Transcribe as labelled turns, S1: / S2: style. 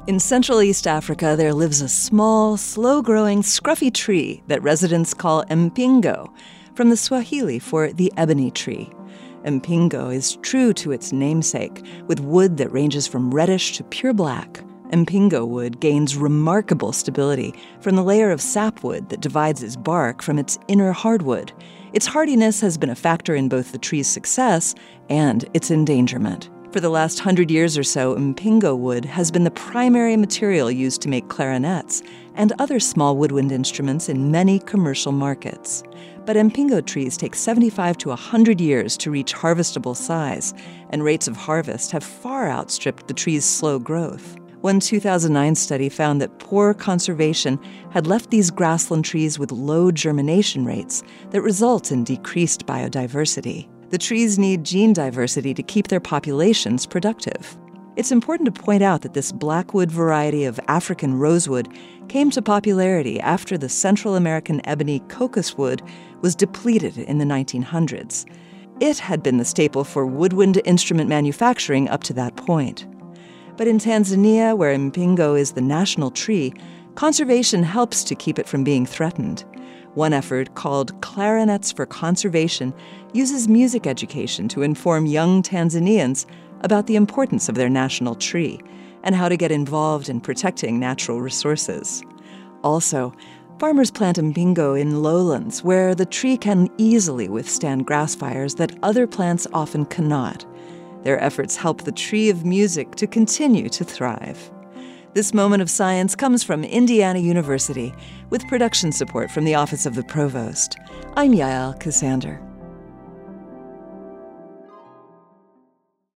S1: In Central East Africa, there lives a small, slow-growing, scruffy tree that residents call mpingo, from the Swahili for the ebony tree. Mpingo is true to its namesake, with wood that ranges from reddish to pure black. Mpingo wood gains remarkable stability from the layer of sapwood that divides its bark from its inner hardwood. Its hardiness has been a factor in both the tree's success and its endangerment. For the last 100 years or so, mpingo wood has been the primary material used to make clarinets and other small woodwind instruments in many commercial markets. But mpingo trees take 75 to 100 years to reach harvestable size, and rates of harvest have far outstripped the tree's slow growth. One 2009 study found that poor conservation had left these grassland trees with low germination rates that result in decreased biodiversity. The trees need gene diversity to keep their populations productive. It's important to point out that this blackwood variety of African rosewood came to popularity after the Central American ebony cocos wood was depleted in the 1900s. It had been the staple for woodwind instrument manufacturing up to that point. But in Tanzania, where mpingo is the national tree, conservation helps to keep it from being threatened. One effort, called Clarinets for Conservation, uses music education to inform young Tanzanians about the importance of their national tree and how to get involved in protecting natural resources. Also, farmers plant mpingo in lowlands where the tree can easily withstand grass fires that other plants often cannot. Their efforts help the tree of music to continue to thrive. This moment of science comes from Indiana University, with production support from the Office of the Provost. I'm Yael Ksander.